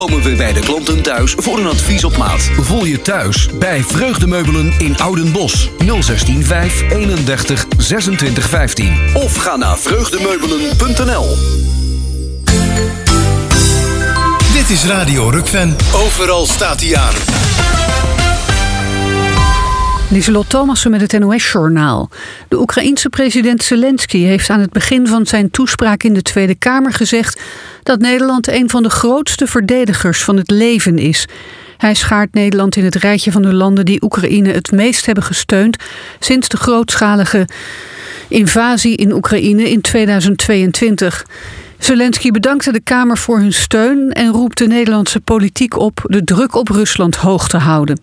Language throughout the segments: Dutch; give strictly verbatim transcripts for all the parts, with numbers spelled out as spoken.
Komen we bij de klanten thuis voor een advies op maat. Voel je thuis bij Vreugdemeubelen in Oudenbosch. nul zestien vijf eenendertig zesentwintig vijftien. Of ga naar vreugdemeubelen punt n l. Dit is Radio Rukven. Overal staat hij aan. Lieselot Thomassen met het N O S-journaal. De Oekraïense president Zelensky heeft aan het begin van zijn toespraak in de Tweede Kamer gezegd dat Nederland een van de grootste verdedigers van het leven is. Hij schaart Nederland in het rijtje van de landen die Oekraïne het meest hebben gesteund sinds de grootschalige invasie in Oekraïne in tweeduizend tweeëntwintig. Zelensky bedankte de Kamer voor hun steun en roept de Nederlandse politiek op de druk op Rusland hoog te houden.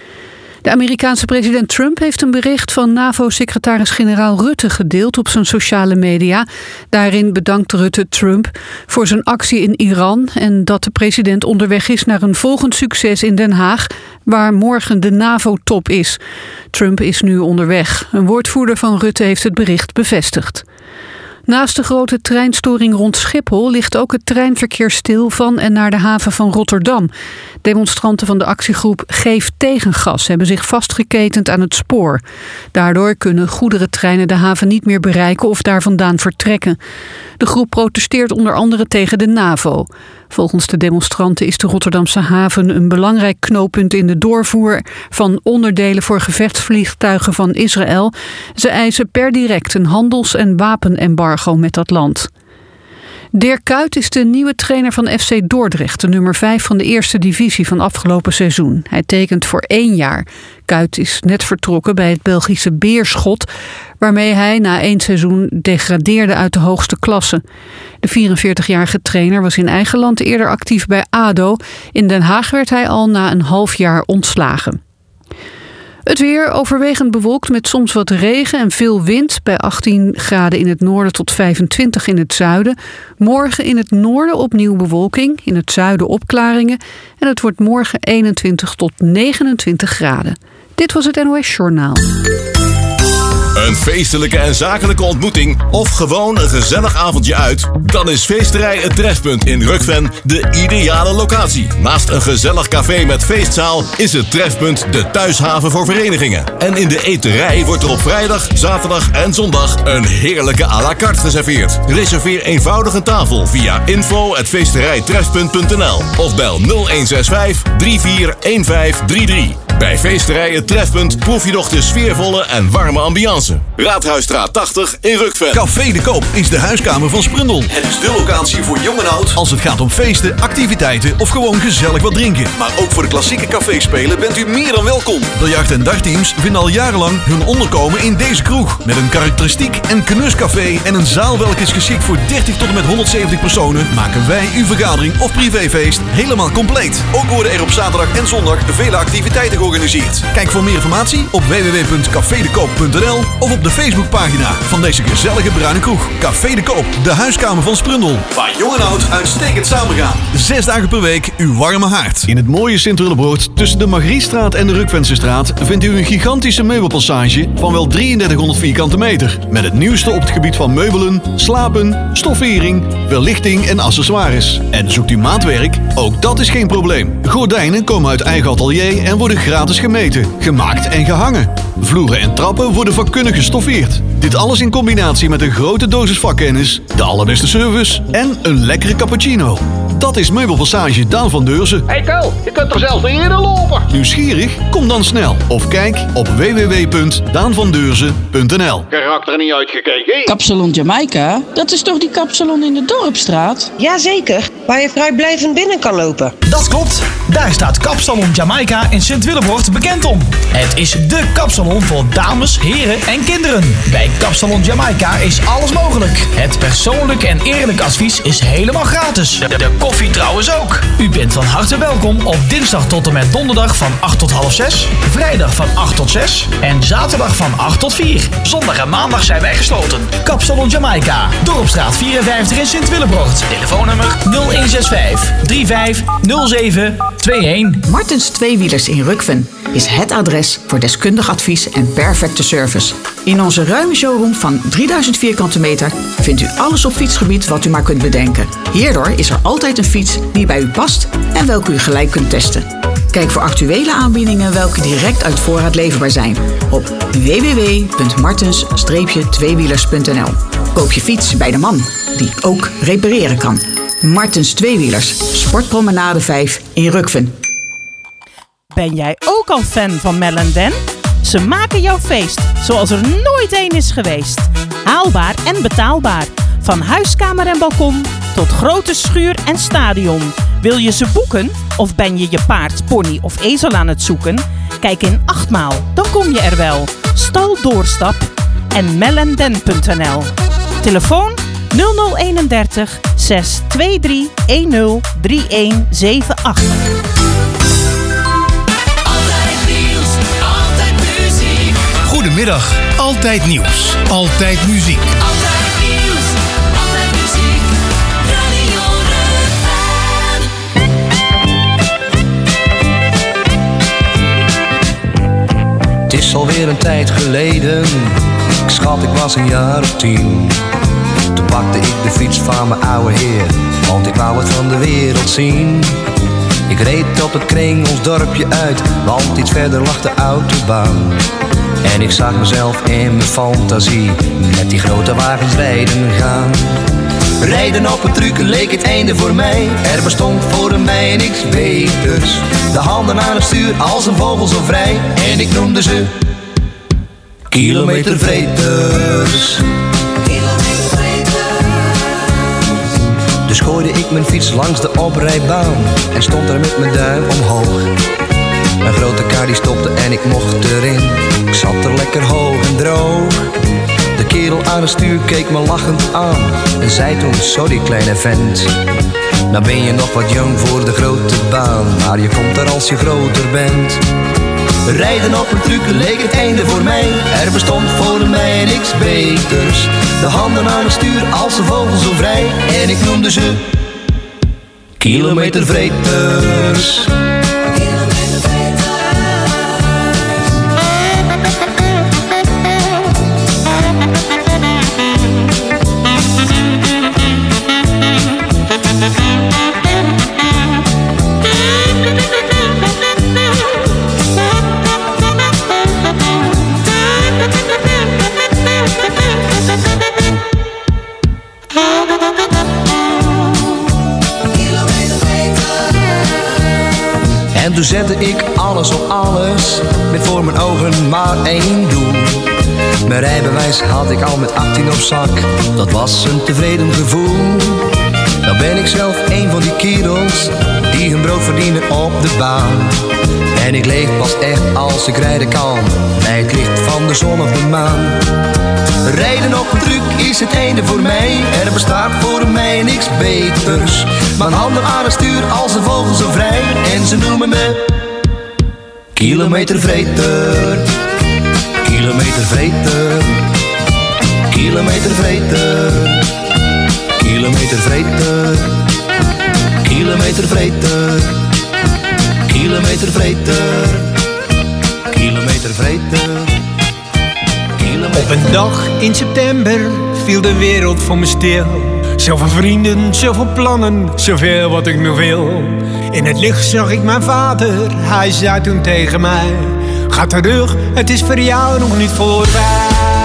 De Amerikaanse president Trump heeft een bericht van NAVO-secretaris-generaal Rutte gedeeld op zijn sociale media. Daarin bedankt Rutte Trump voor zijn actie in Iran en dat de president onderweg is naar een volgend succes in Den Haag, waar morgen de NAVO-top is. Trump is nu onderweg. Een woordvoerder van Rutte heeft het bericht bevestigd. Naast de grote treinstoring rond Schiphol ligt ook het treinverkeer stil van en naar de haven van Rotterdam. Demonstranten van de actiegroep Geef Tegengas hebben zich vastgeketend aan het spoor. Daardoor kunnen goederentreinen de haven niet meer bereiken of daar vandaan vertrekken. De groep protesteert onder andere tegen de NAVO. Volgens de demonstranten is de Rotterdamse haven een belangrijk knooppunt in de doorvoer van onderdelen voor gevechtsvliegtuigen van Israël. Ze eisen per direct een handels- en wapenembargo met dat land. Dirk Kuyt is de nieuwe trainer van F C Dordrecht, de nummer vijf van de eerste divisie van afgelopen seizoen. Hij tekent voor één jaar. Kuyt is net vertrokken bij het Belgische Beerschot, waarmee hij na één seizoen degradeerde uit de hoogste klasse. De vierenveertigjarige trainer was in eigen land eerder actief bij A D O. In Den Haag werd hij al na een half jaar ontslagen. Het weer overwegend bewolkt met soms wat regen en veel wind. Bij achttien graden in het noorden tot vijfentwintig in het zuiden. Morgen in het noorden opnieuw bewolking. In het zuiden opklaringen. En het wordt morgen eenentwintig tot negenentwintig graden. Dit was het N O S-journaal. Een feestelijke en zakelijke ontmoeting of gewoon een gezellig avondje uit? Dan is Feesterij Het Trefpunt in Rukven de ideale locatie. Naast een gezellig café met feestzaal is het Trefpunt de thuishaven voor verenigingen. En in de eterij wordt er op vrijdag, zaterdag en zondag een heerlijke à la carte geserveerd. Reserveer eenvoudig een tafel via info at feesterijtrefpunt punt n l of bel nul een zes vijf drie vier een vijf drie drie. Bij Feesterij Het Trefpunt proef je nog de sfeervolle en warme ambiance. Raadhuisstraat tachtig in Rukven. Café de Koop is de huiskamer van Sprundel. Het is de locatie voor jong en oud als het gaat om feesten, activiteiten of gewoon gezellig wat drinken. Maar ook voor de klassieke caféspelen bent u meer dan welkom. Biljart- en dagteams vinden al jarenlang hun onderkomen in deze kroeg. Met een karakteristiek en knuscafé en een zaal welke is geschikt voor dertig tot en met honderdzeventig personen, maken wij uw vergadering of privéfeest helemaal compleet. Ook worden er op zaterdag en zondag vele activiteiten georganiseerd. Kijk voor meer informatie op w w w punt café de koop punt n l of op de Facebookpagina van deze gezellige bruine kroeg. Café de Koop, de huiskamer van Sprundel. Waar jong en oud uitstekend samengaan. Zes dagen per week uw warme haard. In het mooie Sint-Willebroort tussen de Margriestraat en de Rukvensestraat vindt u een gigantische meubelpassage van wel drieëndertighonderd vierkante meter. Met het nieuwste op het gebied van meubelen, slapen, stoffering, verlichting en accessoires. En zoekt u maatwerk? Ook dat is geen probleem. Gordijnen komen uit eigen atelier en worden gratis gemeten, gemaakt en gehangen. Vloeren en trappen worden vakkundig gestoffeerd. Dit alles in combinatie met een grote dosis vakkennis, de allerbeste service en een lekkere cappuccino. Dat is Meubelpassage Daan van Deurzen. Hey Ko, je kunt er zelfs niet eerder lopen. Nieuwsgierig? Kom dan snel. Of kijk op w w w punt daan van deurzen punt n l. Karakter niet uitgekeken. Kapsalon Jamaica? Dat is toch die kapsalon in de Dorpstraat? Jazeker, waar je vrijblijvend binnen kan lopen. Dat klopt. Daar staat Kapsalon Jamaica in Sint-Willebroort bekend om. Het is dé kapsalon voor dames, heren en kinderen. Bij Kapsalon Jamaica is alles mogelijk. Het persoonlijk en eerlijk advies is helemaal gratis. De, de koffie trouwens ook. U bent van harte welkom op dinsdag tot en met donderdag van acht tot half zes, vrijdag van acht tot zes en zaterdag van acht tot vier. Zondag en maandag zijn wij gesloten. Kapsalon Jamaica, Dorpstraat vierenvijftig in Sint-Willebroort. Telefoonnummer nul een zes vijf drie vijf nul zeven twee een. Martens Tweewielers in Rukven is het adres voor deskundig advies en perfecte service. In onze ruime showroom van drieduizend vierkante meter vindt u alles op fietsgebied wat u maar kunt bedenken. Hierdoor is er altijd een fiets die bij u past en welke u gelijk kunt testen. Kijk voor actuele aanbiedingen welke direct uit voorraad leverbaar zijn op w w w punt martens tweewielers punt n l. Koop je fiets bij de man die ook repareren kan. Martens Tweewielers, Sportpromenade vijf in Rukven. Ben jij ook al fan van Mel en Den? Ze maken jouw feest zoals er nooit één is geweest. Haalbaar en betaalbaar. Van huiskamer en balkon tot grote schuur en stadion. Wil je ze boeken? Of ben je je paard, pony of ezel aan het zoeken? Kijk in Achtmaal, dan kom je er wel. Stal Doorstap en mellenden punt n l. Telefoon nul nul eenendertig zes twee drie een nul drie een zeven acht. Goedemiddag, Altijd Nieuws, Altijd Muziek. Altijd nieuws, altijd muziek, Radio Rukven. Het is alweer een tijd geleden, ik schat ik was een jaar of tien. Toen pakte ik de fiets van mijn oude heer, want ik wou het van de wereld zien. Ik reed op het kring ons dorpje uit, want iets verder lag de autobaan. En ik zag mezelf in mijn fantasie met die grote wagens rijden gaan. Rijden op een truc leek het einde voor mij. Er bestond voor mij niks beters. De handen aan het stuur als een vogel zo vrij. En ik noemde ze kilometervreters. Dus gooide ik mijn fiets langs de oprijbaan en stond er met mijn duim omhoog. Een grote kar die stopte en ik mocht erin. Ik zat er lekker hoog en droog. De kerel aan het stuur keek me lachend aan en zei toen: sorry kleine vent, nou ben je nog wat jong voor de grote baan, maar je komt er als je groter bent. Rijden op een truc leek het einde voor mij. Er bestond voor mij niks beters. De handen aan het stuur als een vogel zo vrij. En ik noemde ze kilometervreters. En toen zette ik alles op alles, met voor mijn ogen maar één doel. Mijn rijbewijs had ik al met achttien op zak, dat was een tevreden gevoel. Nou ben ik zelf een van die kerels, die hun brood verdienen op de baan. En ik leef pas echt als ik rijden kan, bij het licht van de zon of de maan. Rijden op een truck is het einde voor mij. Er bestaat voor mij niks beters. Mijn handen aan het stuur als een vogel zo vrij. En ze noemen me kilometervreter. Kilometervreter. Kilometervreter. Kilometervreter. Kilometervreter. Kilometervreter. Kilometervreter. Op een dag in september viel de wereld voor me stil. Zoveel vrienden, zoveel plannen, zoveel wat ik nog wil. In het licht zag ik mijn vader, hij zei toen tegen mij: ga terug, het is voor jou nog niet voorbij.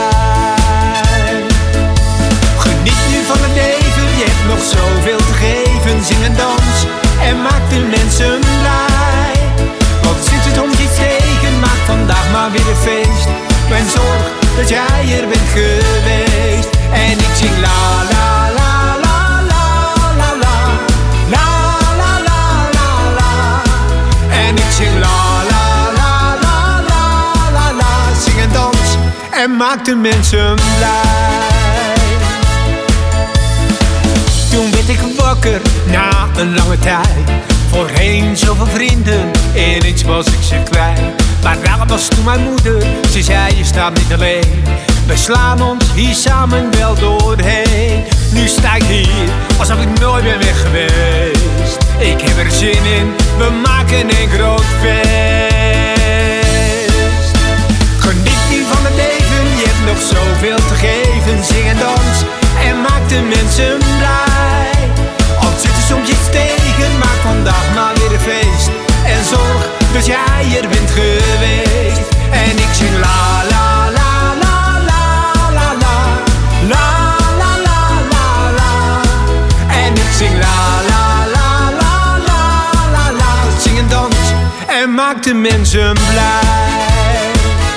Geniet nu van het leven, je hebt nog zoveel te geven. Zing en dans en maak de mensen blij. Want zit het om je tegen, maak vandaag maar weer een feest. Mijn zorg dat jij er bent geweest. En ik zing la la la la la la la la la la la la. En ik zing la la la la la la la. Zing en dans en maak de mensen blij. Toen werd ik wakker na een lange tijd. Voorheen zoveel vrienden, ineens was ik ze kwijt. Maar daar was toen mijn moeder, ze zei: je staat niet alleen. We slaan ons hier samen wel doorheen. Nu sta ik hier, alsof ik nooit ben weg geweest. Ik heb er zin in, we maken een groot feest. Geniet nu van het leven, je hebt de mensen blij. Al zit er soms iets tegen, maak vandaag maar weer een feest. En zorg dat jij er bent geweest. En ik zing la la la la la la la la la la la la. En ik zing la la la la la la la. Zing en dans en maak de mensen blij.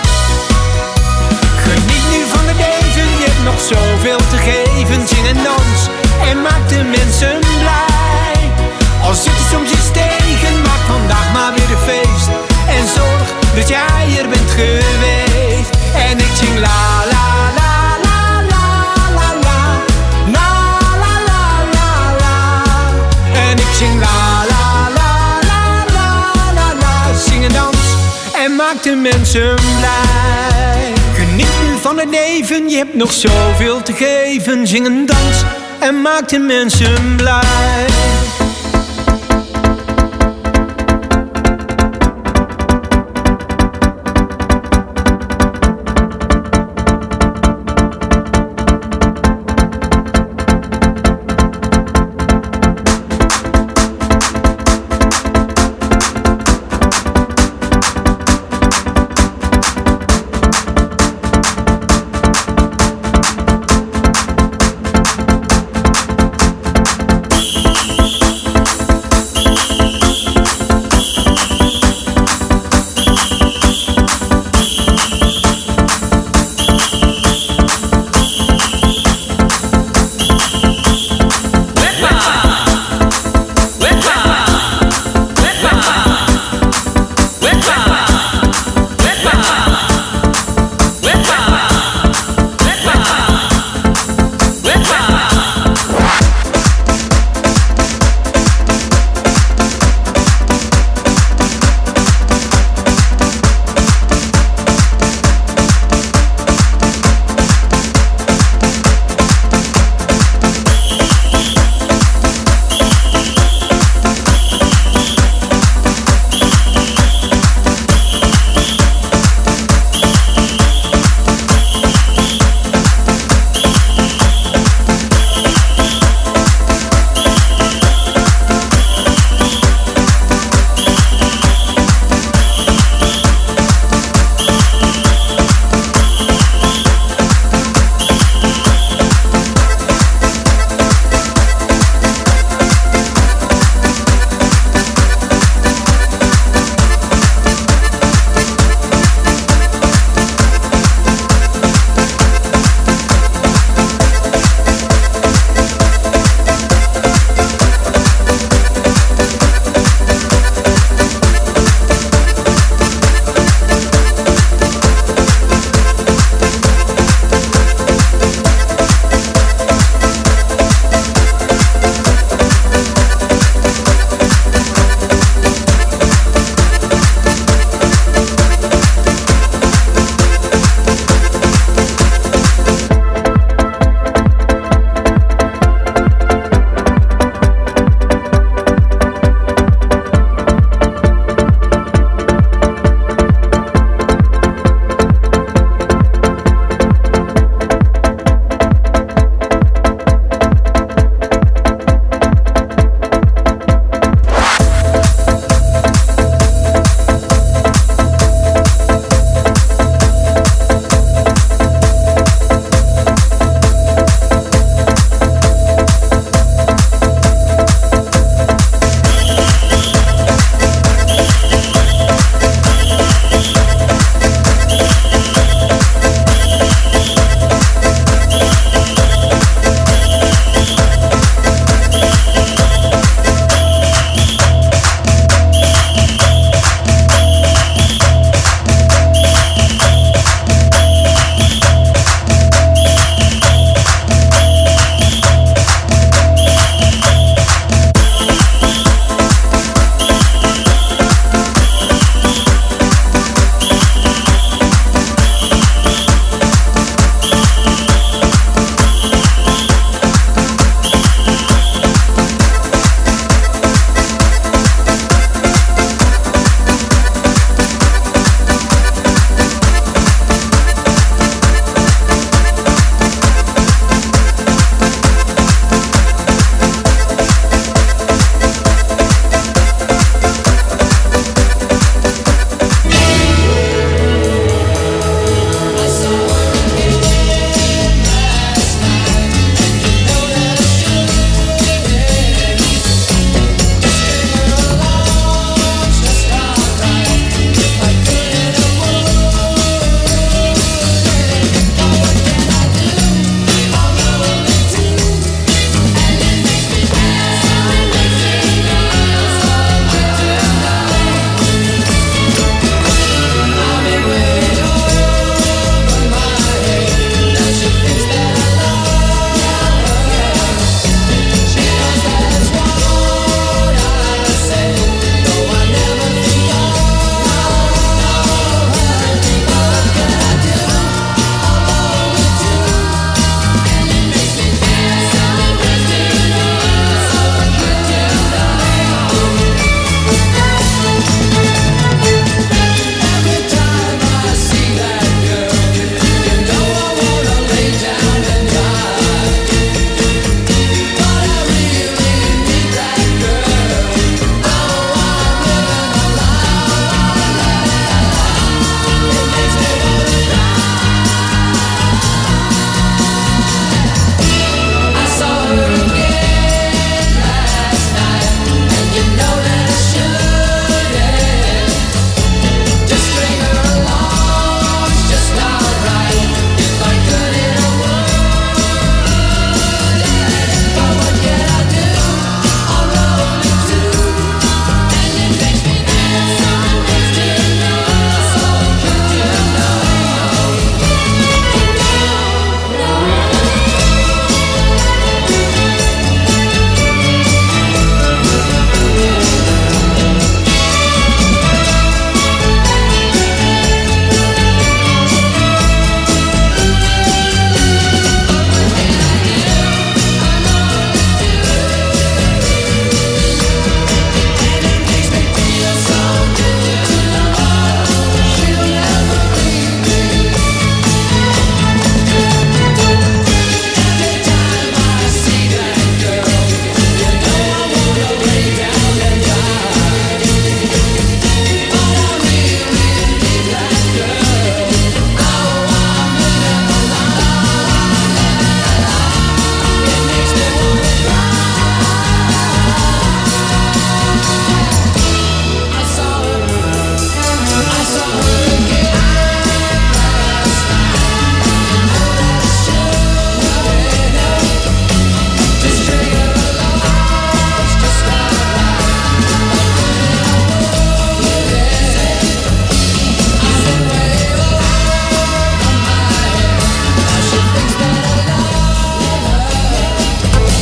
Geniet nu van het leven, je hebt nog zoveel te geven. Zing en dans en maak de mensen blij. Al zit er soms iets tegen, maak vandaag maar weer een feest. En zorg dat jij er bent geweest. En ik zing la la la la la la la la la la la la. En ik zing la la la la la la la. Zing en dans en maak de mensen blij. Geniet nu van het leven, je hebt nog zoveel te geven. Zing en dans en maak de mensen blij.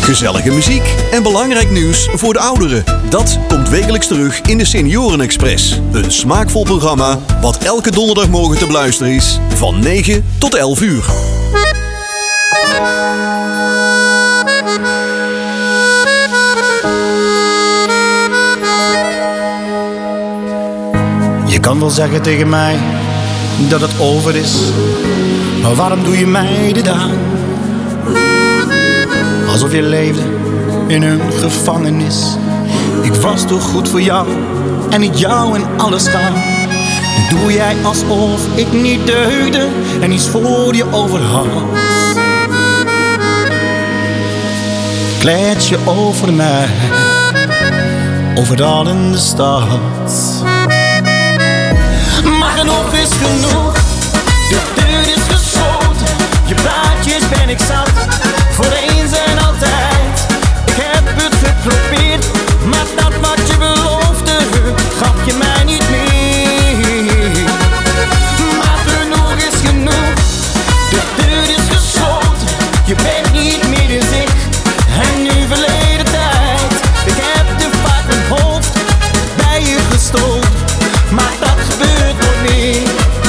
Gezellige muziek en belangrijk nieuws voor de ouderen. Dat komt wekelijks terug in de Senioren Express. Een smaakvol programma wat elke donderdagmorgen te beluisteren is van negen tot elf uur. Je kan wel zeggen tegen mij dat het over is, maar waarom doe je mij dit aan? Alsof je leefde in een gevangenis. Ik was toch goed voor jou en niet jou en alles gaan. Nu doe jij alsof ik niet deugde en iets voor je over had. Klets je over mij, overal in de stad. Maar genoeg is genoeg, de deur is gesloten. Je praatjes ben ik zat, voor eens en altijd. Ik heb het geprobeerd, maar dat wat je beloofde, gaf je mij niet meer. Maar genoeg is genoeg, de deur is gesloten. Je bent niet meer in zicht, en nu verleden tijd. Ik heb te vaak mijn hoofd bij je gestoten, maar dat gebeurt nooit meer.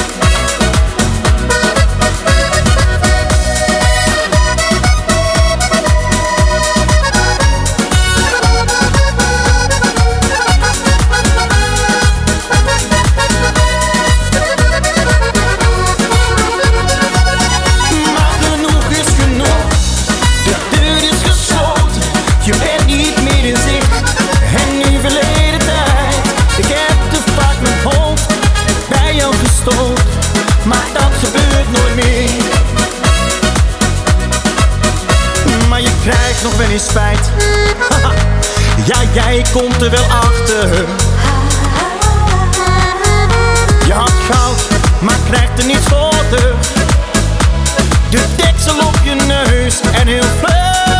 Maar dat gebeurt nooit meer. Maar je krijgt nog wel eens spijt. Ja, jij komt er wel achter. Je had goud, maar krijgt er niets voor terug. De deksel op je neus en heel vlug.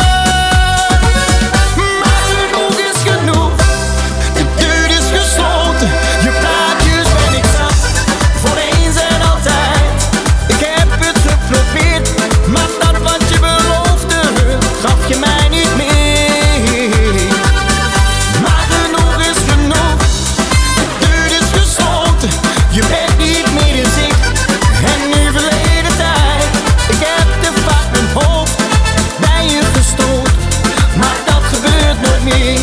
Maar genoeg is genoeg, de deur is gesloten. Je praatjes ben ik zat, voor eens en altijd. Ik heb het geprobeerd, maar dat wat je beloofde, gaf je mij niet meer. Maar genoeg is genoeg, de deur is gesloten. Je bent niet meer in zicht, en nu verleden tijd. Ik heb te vaak mijn hoofd bij je gestoten, maar dat gebeurt nooit meer.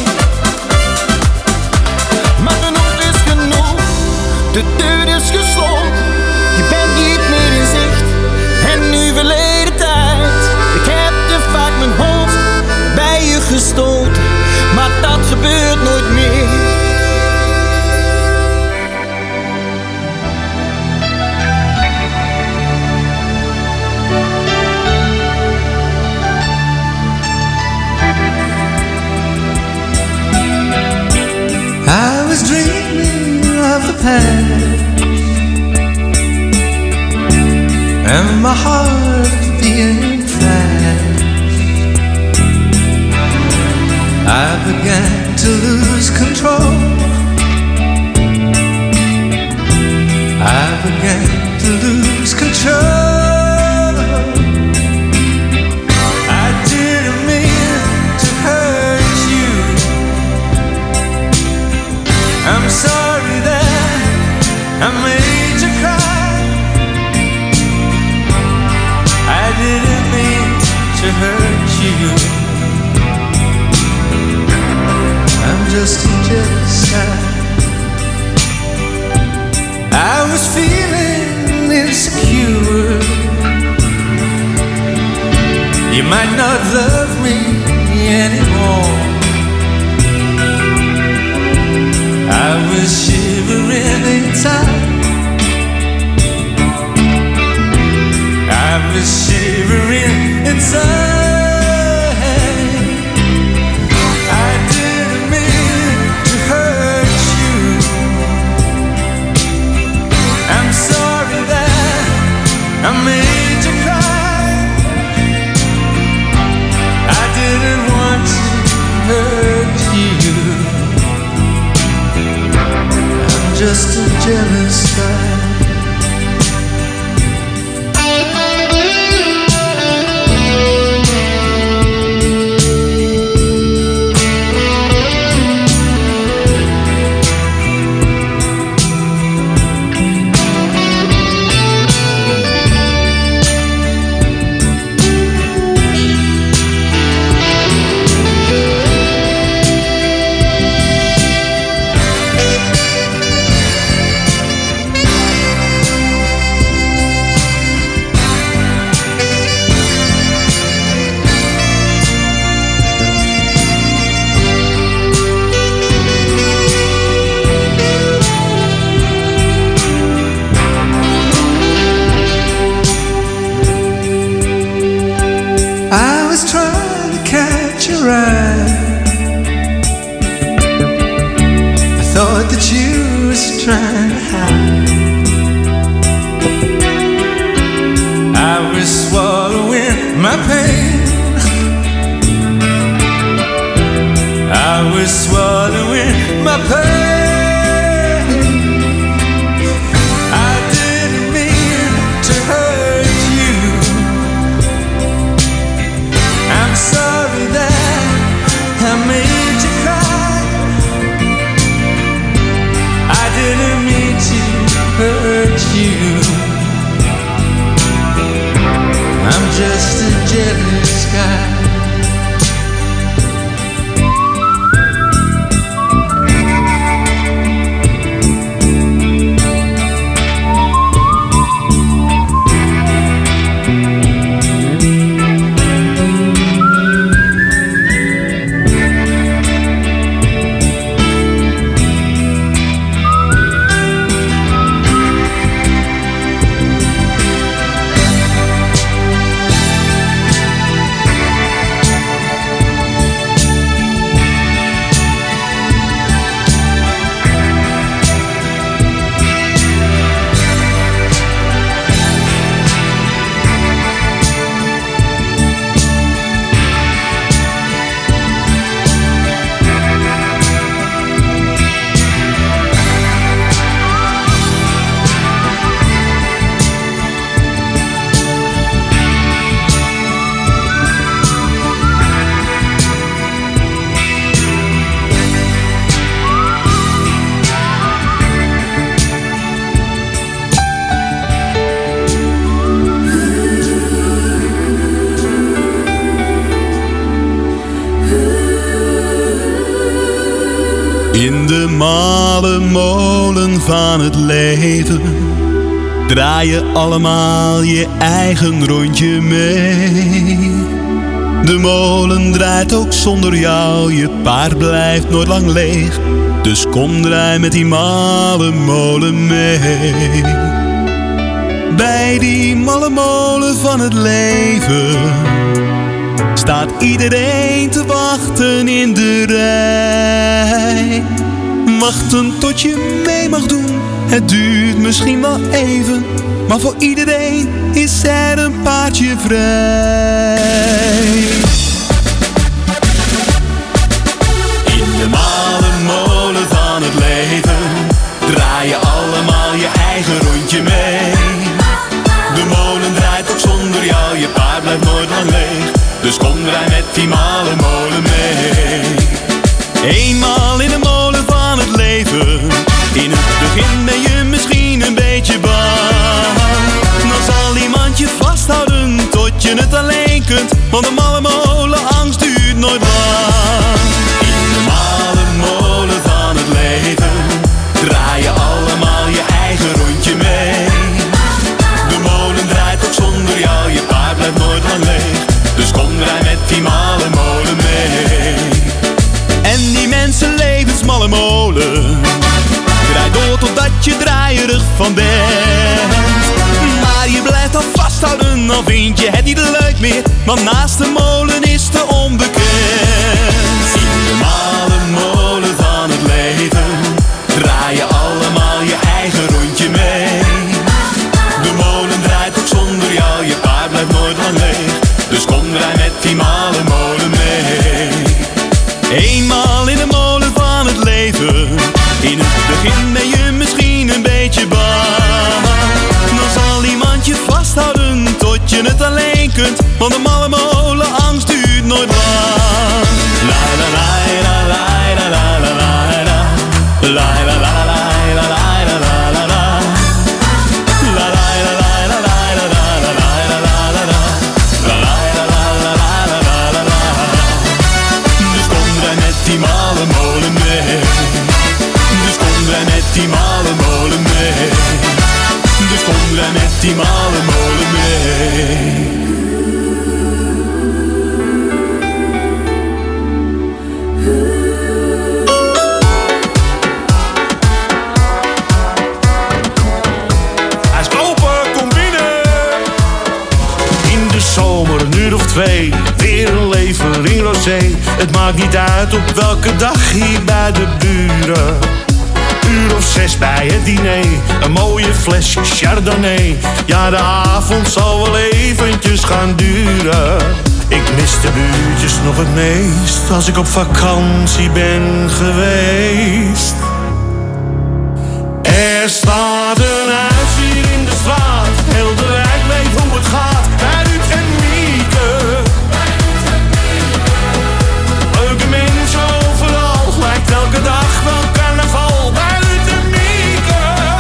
Maar genoeg is genoeg, de deur is gesloten. Je bent niet meer in zicht, en nu verleden tijd. Ik heb te vaak mijn hoofd bij je gestoten, maar dat gebeurt nooit meer. I was dreaming of the past, and my heart being fast. I began to lose control. I began to lose control. I didn't mean to hurt you. I'm sorry that I made you cry. I didn't mean to hurt you. I'm just a jealous guy. I was feeling insecure. You might not love me anymore. I was shivering inside. I was shivering inside. I didn't mean to hurt you. I'm sorry that I made you cry. I didn't want to hurt you. I'm just a jealous guy. was trying to hide. I was swallowing my pain. I was swallowing my pain. I didn't mean to hurt you. I'm sorry that I made you cry. I didn't mean to hurt you. I'm just a jealous guy. In de malle molen van het leven draai je allemaal je eigen rondje mee. De molen draait ook zonder jou, je paard blijft nooit lang leeg. Dus kom draai met die malle molen mee. Bij die malle molen van het leven staat iedereen te wachten in de rij. Wachten tot je mee mag doen, het duurt misschien wel even, maar voor iedereen is er een paardje vrij. In de malle molen van het leven draai je allemaal je eigen rondje mee. De molen draait ook zonder jou, je paard blijft nooit lang leeg. Dus kom draai met die malle molen mee. Eenmaal in de molen van het leven, in het begin ben je misschien een beetje bang. Dan zal iemand je vasthouden tot je het alleen kunt, want de malle molen angst duurt nooit lang. In de malle molen van het leven draai je allemaal je eigen rondje mee. De molen draait ook zonder jou, je paard blijft nooit lang leeg. Dus kom draai met die malle molen mee. En die mensen levensmalle molen draait door totdat je draaierig van bent. Maar je blijft al vasthouden, al vind je het niet leuk meer, want naast de molen is de onbekend. In de malle molen van het leven draai je allemaal je eigen rondje mee. De molen draait ook zonder jou, je paard blijft nooit lang leeg. Dus kom draai met die malle molen mee. Eenmaal in de molen van het leven, in het begin ben je misschien een beetje bang. Dan zal iemand je vasthouden tot je het alleen kunt, want de malle molen angst duurt nooit lang. La la la la la la la la la la la la la la la la la la. Die malle molen mee. Dus kom draai met die malle molen mee. Dus kom draai met die malle molen mee. Hij is open, kom binnen. In de zomer, een uur of twee, weer een levering rosé. Het maakt niet uit op welke dag hier bij de buren. Uur of zes bij het diner, een mooie flesje Chardonnay. Ja, de avond zal wel eventjes gaan duren. Ik mis de buurtjes nog het meest als ik op vakantie ben geweest. Er staat een huis hier in de straat, heel de wijk weet hoe het gaat. Bij Ruud en Mieke. Leuke mensen overal, lijkt elke dag wel carnaval. Bij Ruud en Mieke.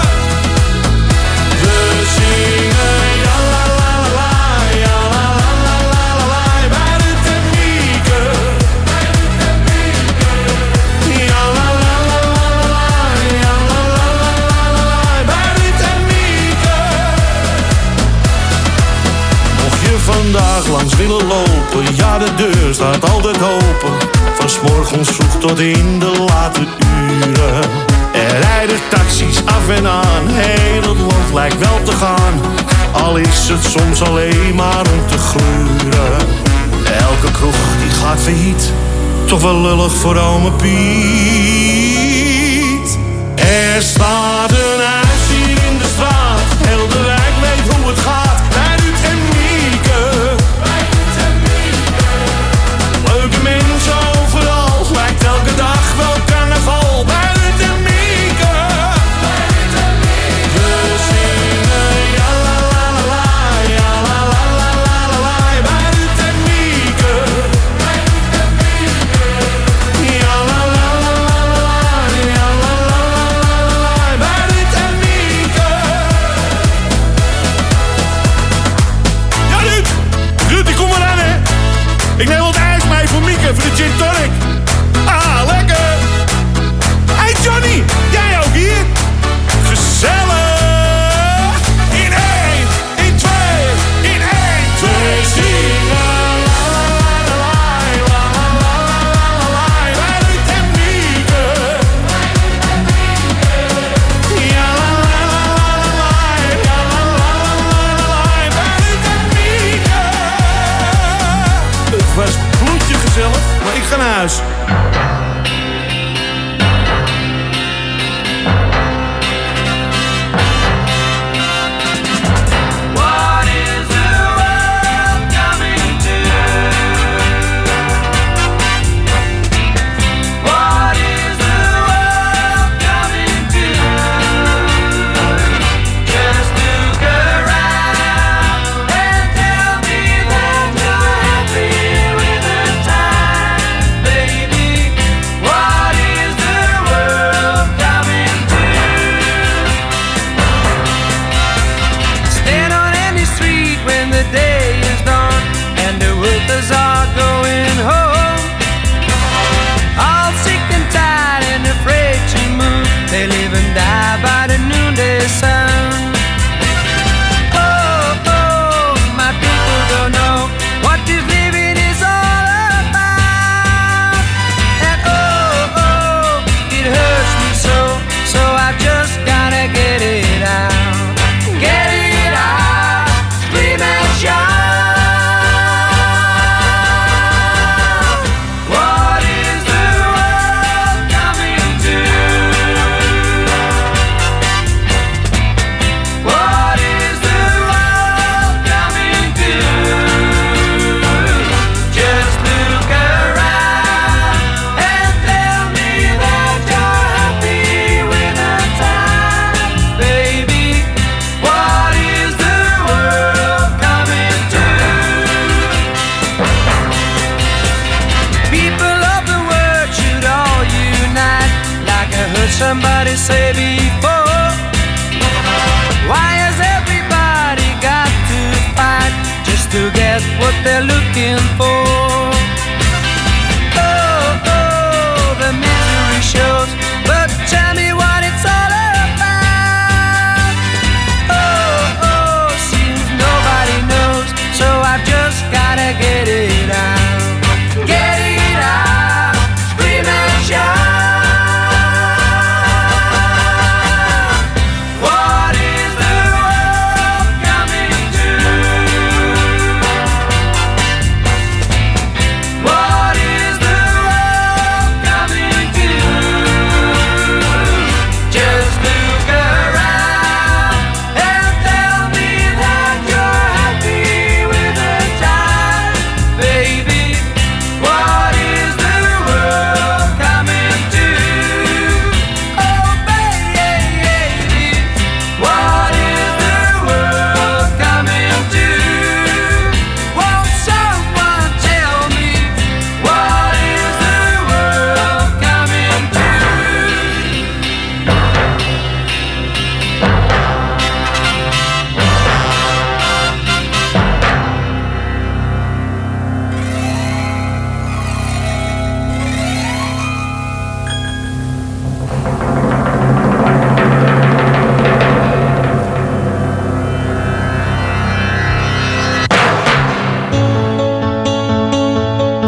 We zingen ja la la la, ja la la la la la. Bij Ruud en Mieke. Ja la la la la, ja la la la la. Bij Ruud en Mieke. Mocht je vandaag langs willen lopen, ja de deur staat altijd open. Van 's morgens vroeg tot in de late uren. Er rijden taxis af en aan, heel het land lijkt wel te gaan. Al is het soms alleen maar om te gluren. Elke kroeg die gaat failliet, toch wel lullig voor ome Piet. Er staat een huis hier in de straat, heel de wijk weet hoe het gaat. Bij Ruud en Mieke. Leuke mensen overal, lijkt elke dag wel carnaval. Bij Ruud en Mieke. We zingen ja la la la la, ja la la la la la. Bij Ruud en Mieke. Ja la la la la la, ja la la la la la. Bij Ruud en Mieke. Ja Ruud, Ruud, ik kom eraan hè. Ik neem wat ijs mee voor Mieke, voor de gin tonic. Ah, lekker. Hey Johnny, jij ook hier? Gezellig. In één, in twee, in één, twee, zingen. La la la la la, la la la la la. Bij Ruud en Mieke. Ja la la la la la, ja la la la la la. Bij Ruud en Mieke. Het was bloedje gezellig, maar ik ga naar huis. What is the world coming to? What is the world coming to? Just look around and tell me that you're happy with the time, baby. What is the world coming to? Stand on any street when the day is done and the workers are going home. All sick and tired and afraid to move, they live and die by the noonday sun. Oh, oh, my people don't know what this living is all about. And oh, oh, it hurts me so, so I just gotta get it out. Get it out, scream and shout. What is the world coming to? What is the world coming to? Just look around and tell me that you're happy with the time, baby. What is the world coming to? People of the world should all unite, like I heard somebody say before. Why has everybody got to fight just to get what they're looking for? Oh, oh, the misery shows, but tell me what it's all about. Oh, oh, seems nobody knows, so I've just gotta get it out. Get it out, scream and shout. What is the world coming to? What is the world coming to?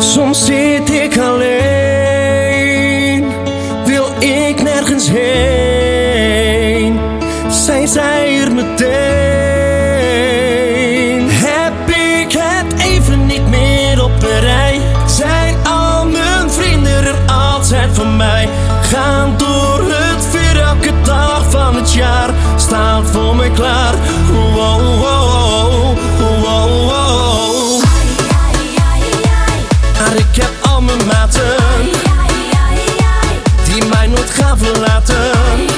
Soms zit ik alleen, wil ik nergens heen. Zijn zij er meteen? Heb ik het even niet meer op een rij? Zijn al mijn vrienden er altijd voor mij? Gaan door het vuur elke dag van het jaar, staan voor mij klaar. Wow, wow, wow, wow, wow. Maar ik heb al mijn maten die mij nooit gaan verlaten.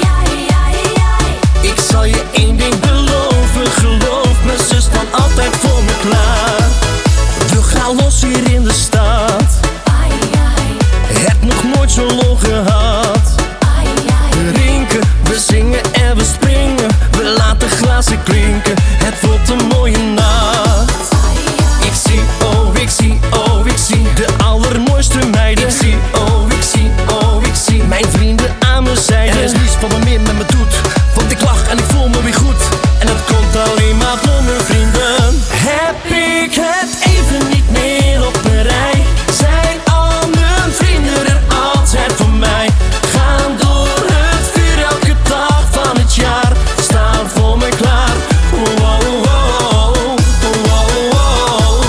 Ik zal je één ding beloven, geloof me, ze staan altijd voor me klaar. We gaan los hier in de stad, heb nog nooit zo lol gehad. We drinken, we zingen en we springen, we laten glazen klinken. Het wordt een mooie nacht. Ik zie, oh ik zie, oh ik zie de allermooiste meiden. Ik zie, oh ik zie, oh ik zie mijn vrienden aan mijn zijde. Er is niets van me meer met me doet, want ik lach en ik voel me weer goed. En dat komt alleen maar door mijn vrienden. Heb ik het even niet meer op een rij? Zijn al mijn vrienden er altijd voor mij? Gaan door het vuur elke dag van het jaar, staan voor mij klaar. Wow, wow, wow, wow.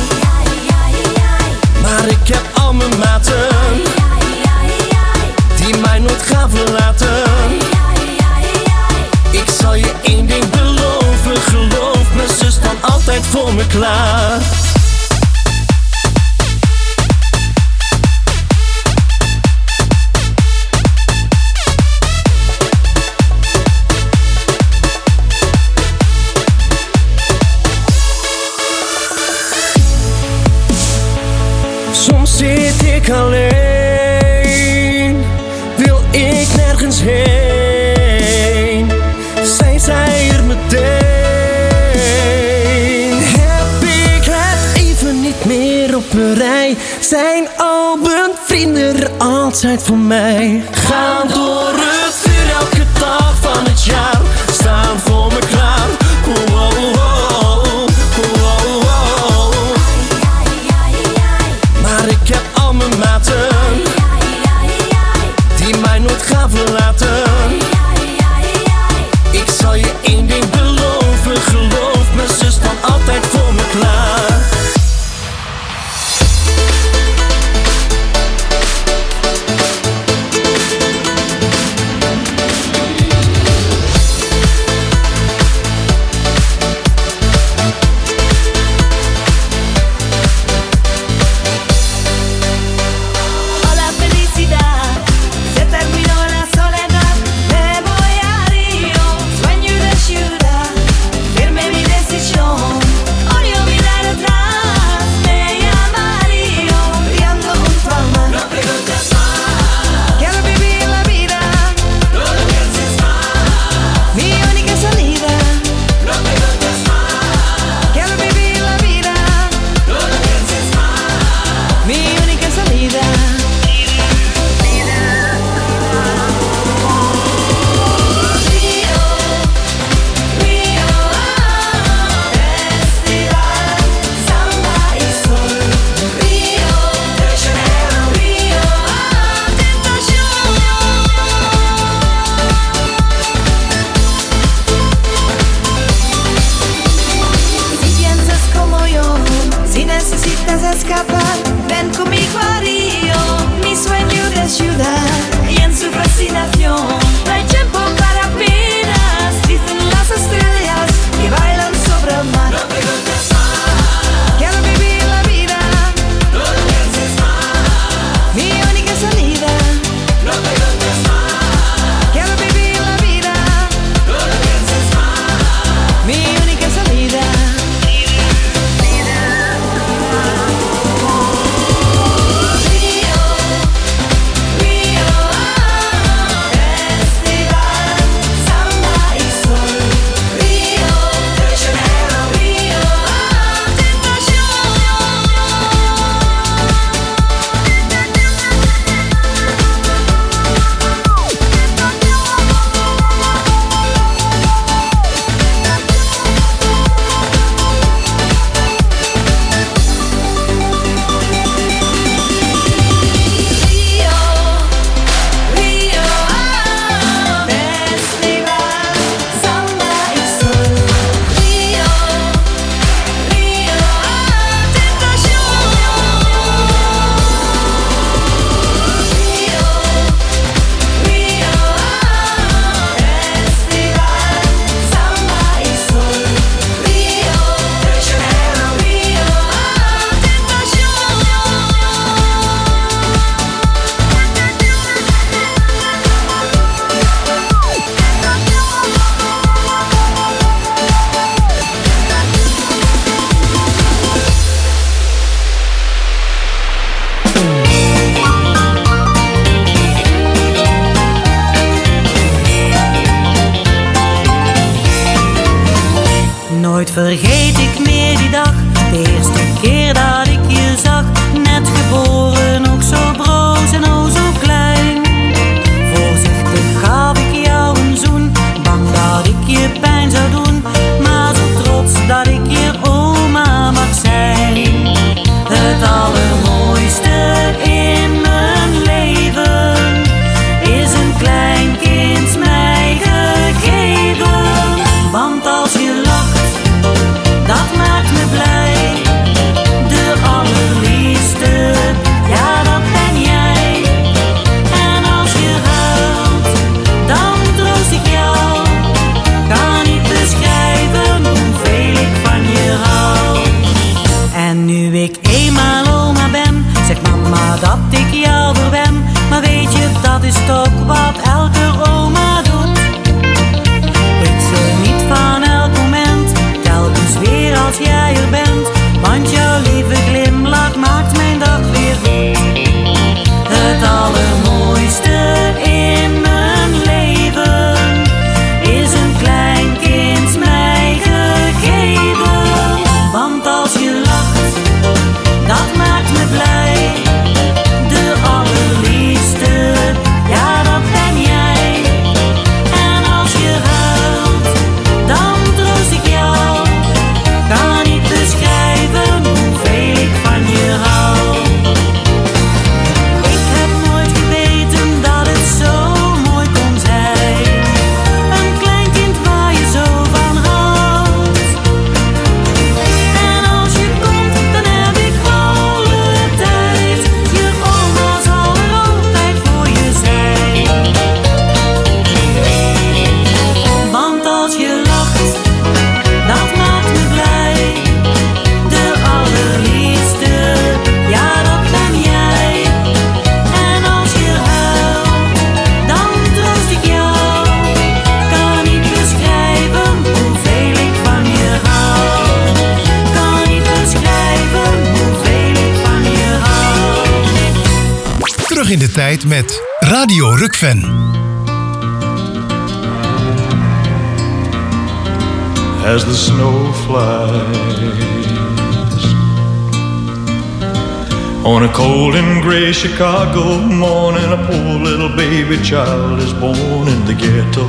Maar ik heb al mijn maten die mij nooit gaan verlaten. Ik zal je één ding beloven, geloof me, ze staan altijd voor me klaar. Soms zit ik alleen, wil ik nergens heen. Zijn zij er meteen? Heb ik het even niet meer op een rij? Zijn al mijn vrienden er altijd voor mij? Gaan door het vuur elke dag van het jaar, staan voor me klaar. Wow, wow, wow, wow. Maar ik heb al mijn maten die mij nooit gaan verlaten. Ik zal je één ding beloven, geloof me, ze staan altijd voor me klaar. Nooit vergeet ik meer die dag, de eerste keer dat ik je zag. Net geboren, ook zo broos en oh zo klein. Voorzichtig gaf ik jou een zoen, bang dat ik je pijn zou doen. Maar zo trots dat ik je oma mag zijn. Het allermooiste in mijn leven is een klein kind mij gegeven. Want als je lacht, dat maakt me blij. De allerliefste, ja dat ben jij. En als je huilt, dan troost ik jou. Kan niet beschrijven hoeveel ik van je hou. En nu ik eenmaal oma ben, zegt mama dat ik jou verwem. Maar weet je, dat is toch wat elke oma doet. Ik geniet van elk moment, telkens weer als jij er bent. Want jouw lieve glimlach maakt mijn dag weer goed. Het allermooiste in mijn leven is een klein kind mij gegeven. Want als je lacht, dat maakt me blij. De allerliefste, ja dat ben jij. En als je huilt, dan troost ik jou. Kan niet beschrijven hoeveel ik van je hou. Ik heb nooit geweten dat het zo mooi kon zijn. Een klein kind waar je zo van houdt. En als je komt, dan heb ik alle tijd. Je oma zal er altijd voor je zijn. Want als je lacht, dat maakt me blij. De allerliefste, ja dat ben jij. En als je huilt, dan troost ik jou. Kan niet beschrijven hoeveel ik van je hou. Kan niet beschrijven hoeveel ik van je hou. Terug in de tijd met Radio Rukven. As the snow flies on a cold and gray Chicago morning, a poor little baby child is born in the ghetto,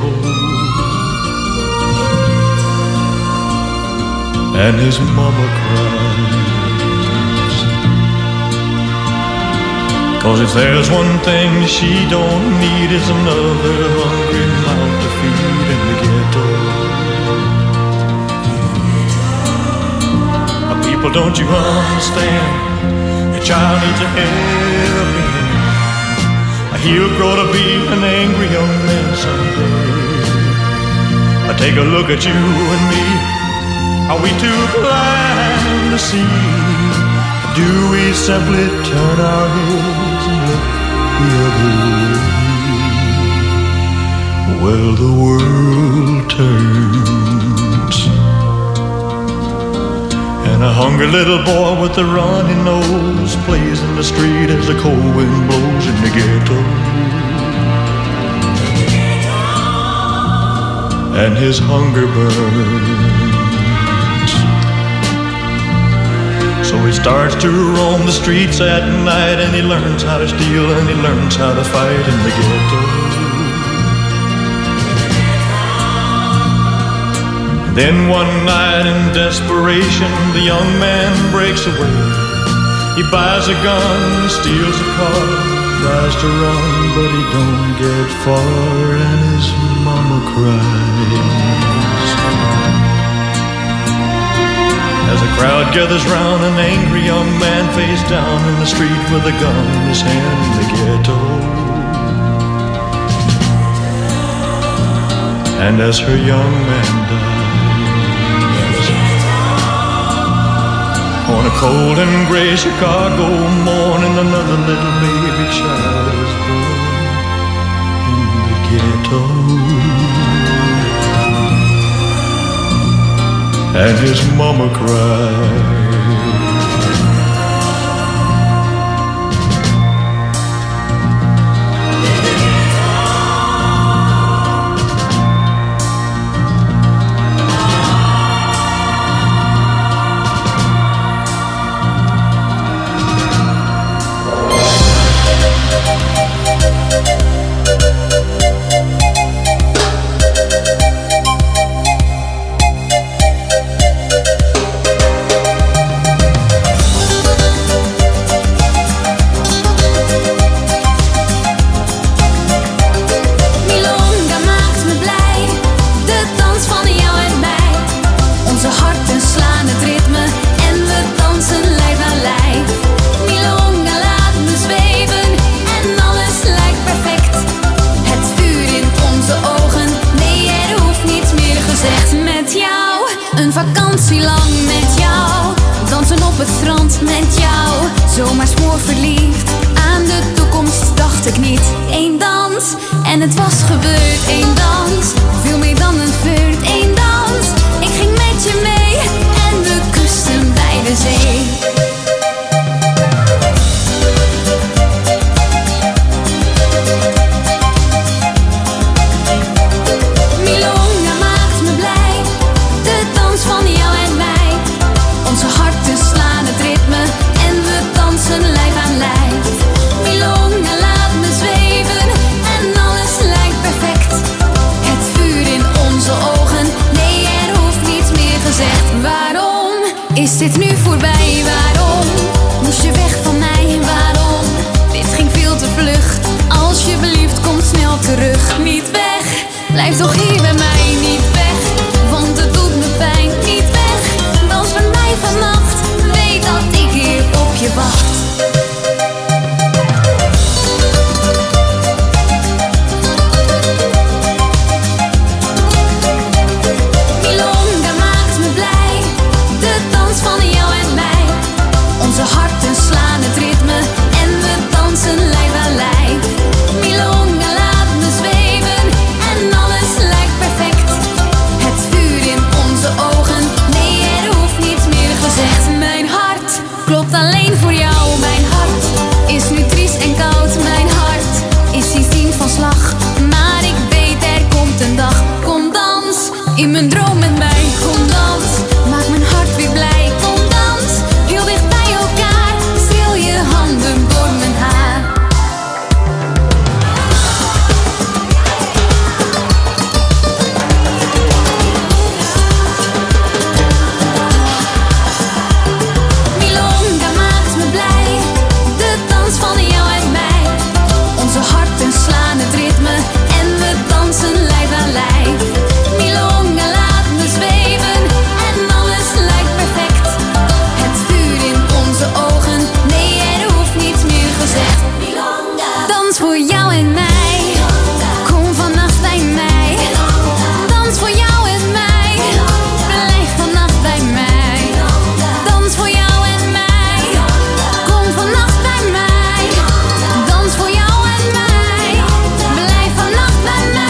and his mama cries, 'cause if there's one thing she don't need is another hungry mouth to feed in the ghetto. People, don't you understand? The child needs a helping hand. He'll grow to be an angry young man someday. I take a look at you and me. Are we too blind to see? Do we simply turn our heads and look the other way? Well, the world turns, and a hungry little boy with a runny nose plays in the street as the cold wind blows in the ghetto. And his hunger burns, so he starts to roam the streets at night, and he learns how to steal and he learns how to fight in the ghetto. Then one night in desperation, the young man breaks away. He buys a gun, steals a car, tries to run, but he don't get far, and his mama cries. As a crowd gathers round, an angry young man face down in the street with a gun in his hand in the ghetto. And as her young man dies, on a cold and gray Chicago morning, another little baby child is born in the ghetto. And his mama cried. Een vakantie lang met jou, dansen op het strand met jou. Zomaar smoorverliefd, aan de toekomst dacht ik niet. Eén dans en het was gebeurd. Eén dans, veel meer dan een flirt. Eén dans, ik ging met je mee en we kusten bij de zee. Milonga maakt me blij, de dans van jou en mij. Onze harten slaan het ritme en we dansen lijf aan lijf. Milonga laat me zweven en alles lijkt perfect. Het vuur in onze ogen, nee er hoeft niets meer gezegd. Waarom is dit nu voorbij? Waarom moest je weg van mij? Waarom? Dit ging veel te vlug. Alsjeblieft kom snel terug. Niet weg, blijf toch hier bij mij. Niet weg, want het doet me pijn. Niet weg, dans met mij vannacht. Weet dat ik hier op je wacht. Milonga maakt me blij, de dans van jou en mij. Onze harten slaan het ritme en we dansen lijf aan lijf. Milonga laat me zweven en alles lijkt perfect. Het vuur in onze ogen, nee er hoeft niets meer gezegd. Mijn hart klopt alleen voor jou. Mijn hart is nu triest en koud. Mijn hart is sindsdien van slag. Maar ik weet er komt een dag. Kom dans in mijn droom met mij. Kom dans, maak mijn hart weer blij. Kom dans, heel dicht bij elkaar. Streel je handen door mijn haar. Milonga maakt me blij, de dans van jou en mij. Onze harten slaan het ritme en we dansen lijf aan lijf. Milonga laat me zweven en alles lijkt perfect. Het vuur in onze ogen, nee er hoeft niets meer gezegd. Dans voor jou en mij, kom vannacht bij mij. Dans voor jou en mij, blijf vannacht bij mij. Dans voor jou en mij, kom vannacht bij mij. Dans voor jou en mij, blijf vannacht bij mij.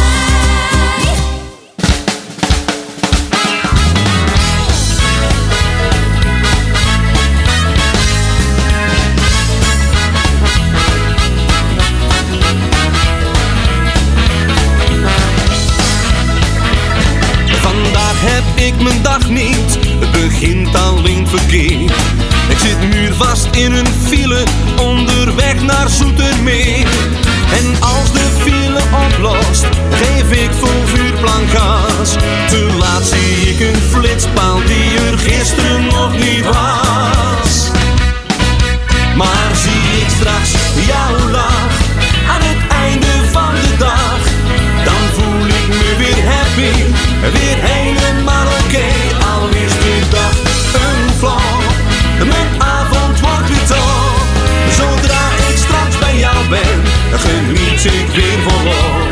Vandaag heb ik mijn dag niet, het begint al in het verkeer. Ik zit muurvast in een file, onderweg naar Zoetermeer. En als de file oplost, geef ik vol vuurplan gas. Te laat zie ik een flitspaal die er gisteren nog niet was. Maar zie ik straks jouw lach aan het einde van de dag, dan voel ik me weer happy, weer helemaal oké. Al is de dag een flop, mijn avond wordt weer top. Zodra ik straks bij jou ben, geniet ik weer volop.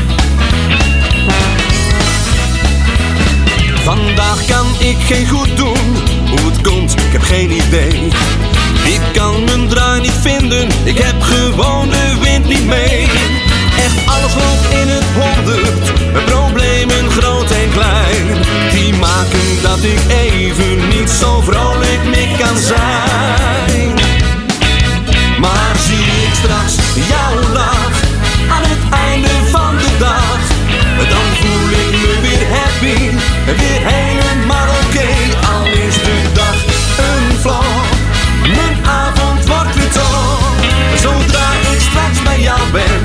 Vandaag kan ik geen goed doen, hoe het komt, ik heb geen idee. Ik kan mijn draai niet vinden, ik heb gewoon de wind niet mee. Echt alles loopt in het honderd, problemen groot en klein. Die maken dat ik even niet zo vrolijk meer kan zijn. Maar zie ik straks jouw lach aan het einde van de dag, dan voel ik me weer happy, weer helemaal oké. Al is de dag een flop, mijn avond wordt weer top. Zodra ik straks bij jou ben,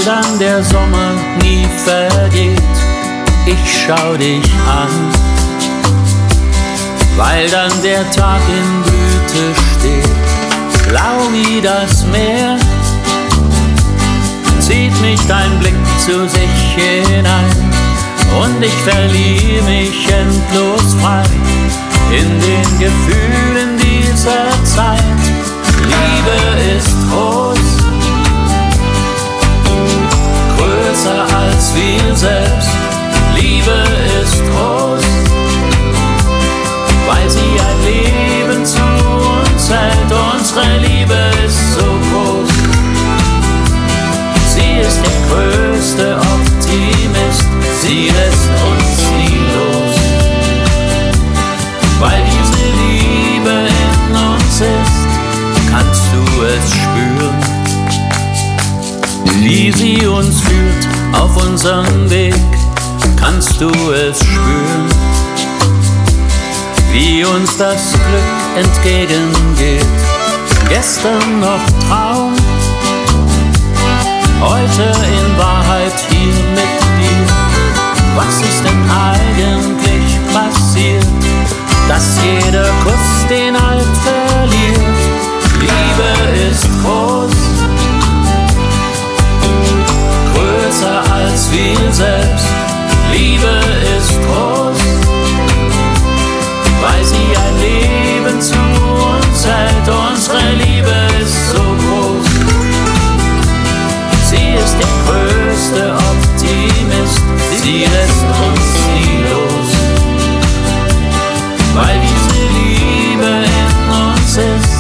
dann der Sommer nie vergeht. Ich schau dich an, weil dann der Tag in Blüte steht. Blau wie das Meer, zieht mich dein Blick zu sich hinein und ich verliere mich endlos frei in den Gefühlen dieser Zeit. Liebe ist groß, größer als wir selbst. Liebe ist groß, weil sie ein Leben zu uns hält. Unsere Liebe ist so groß, sie ist der größte Optimist, sie lässt uns nie los, weil diese Liebe in uns ist, kannst du es spüren, wie sie uns führt auf unserem Weg, kannst du es spüren, wie uns das Glück entgegengeht. Gestern noch Traum, heute in Wahrheit hier mit dir. Was ist denn eigentlich passiert, dass jeder Kuss den Halt verliert? Liebe ist groß, größer als wir selbst. Liebe ist groß, weil sie ein Leben zu uns hält. Unsere Liebe ist so groß, sie ist der größte Optimist, sie lässt uns nie los, weil diese Liebe in uns ist.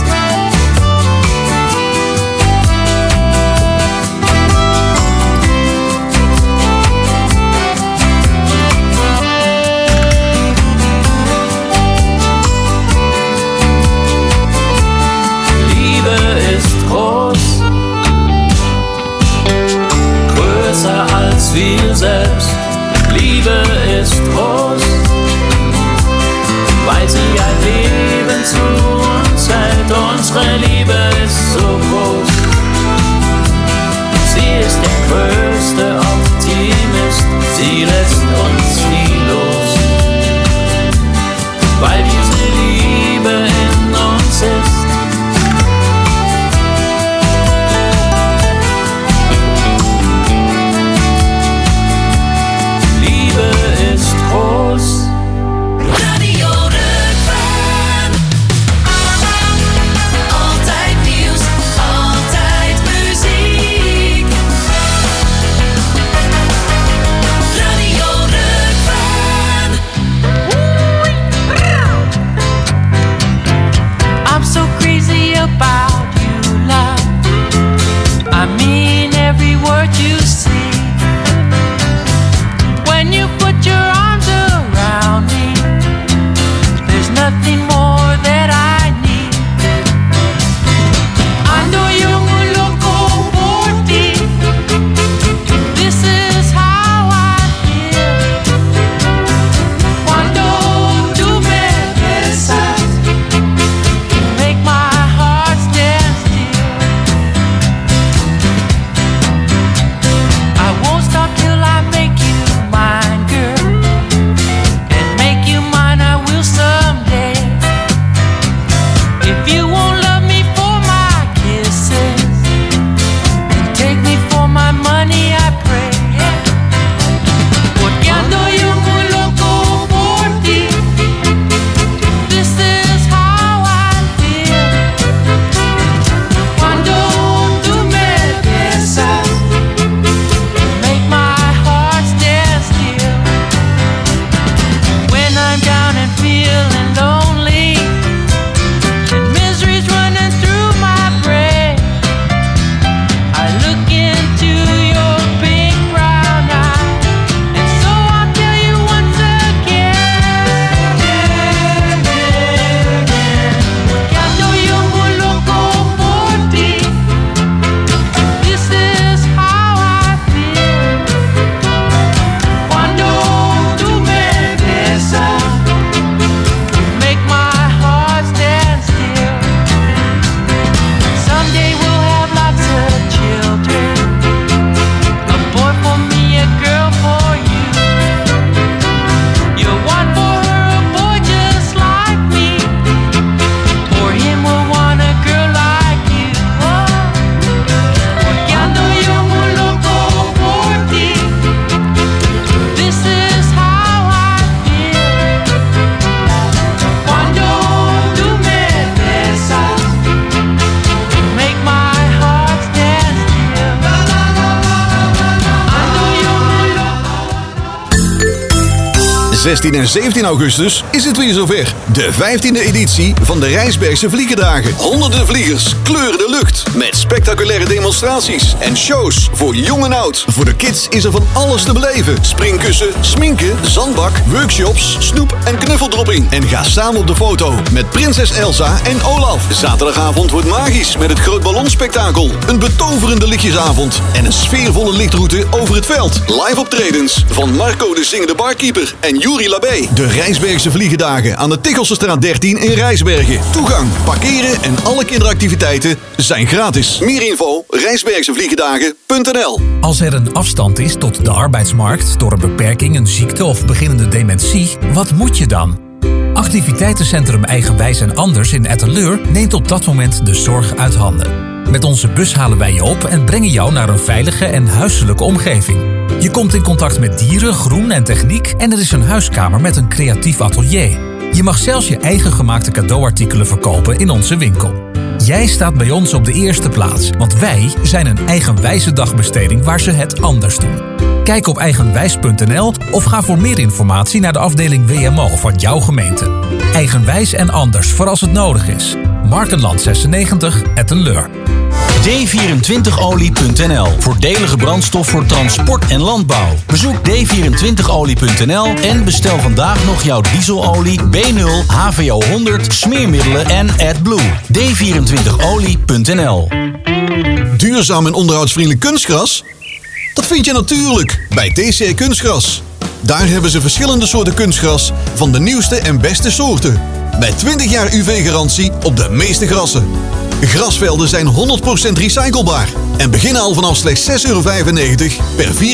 Als wir selbst. Liebe ist groß, weil sie ein Leben zu uns hält. Unsere Liebe ist so groß, sie ist der größte Optimist, sie lässt uns nie los, weil diese Liebe in uns ist. Groß, zestien en zeventien augustus is het weer zover. De vijftiende editie van de Rijsbergse Vliegendagen. Honderden vliegers kleuren de lucht met spectaculaire demonstraties en shows voor jong en oud. Voor de kids is er van alles te beleven. Springkussen, sminken, zandbak, workshops, snoep en knuffeldropping. En ga samen op de foto met prinses Elsa en Olaf. Zaterdagavond wordt magisch met het Groot Ballonspektakel. Een betoverende lichtjesavond en een sfeervolle lichtroute over het veld. Live optredens van Marco de Zingende Barkeeper en Juri Labé. De Rijsbergse Vliegendagen aan de Tichelsestraat dertien in Rijsbergen. Toegang, parkeren en alle kinderactiviteiten zijn gratis. Meer info rijsbergsevliegendagen punt n l. Als er een afstand is tot de arbeidsmarkt door een beperking, een ziekte of beginnende dementie, wat moet je dan? Activiteitencentrum Eigenwijs en Anders in Etteleur neemt op dat moment de zorg uit handen. Met onze bus halen wij je op en brengen jou naar een veilige en huiselijke omgeving. Je komt in contact met dieren, groen en techniek en er is een huiskamer met een creatief atelier. Je mag zelfs je eigen gemaakte cadeauartikelen verkopen in onze winkel. Jij staat bij ons op de eerste plaats, want wij zijn een eigenwijze dagbesteding waar ze het anders doen. Kijk op eigenwijs punt n l of ga voor meer informatie naar de afdeling W M O van jouw gemeente. Eigenwijs en Anders voor als het nodig is. Markenland zesennegentig, Etteleur. D vierentwintig olie punt n l. Voordelige brandstof voor transport en landbouw. Bezoek D vierentwintig olie punt n l en bestel vandaag nog jouw dieselolie, B nul, H V O honderd, smeermiddelen en AdBlue. D vierentwintig olie punt n l. Duurzaam en onderhoudsvriendelijk kunstgras? Dat vind je natuurlijk bij T C Kunstgras. Daar hebben ze verschillende soorten kunstgras van de nieuwste en beste soorten. Met twintig jaar U V-garantie op de meeste grassen. Grasvelden zijn honderd procent recyclebaar en beginnen al vanaf slechts zes euro vijfennegentig per vierkante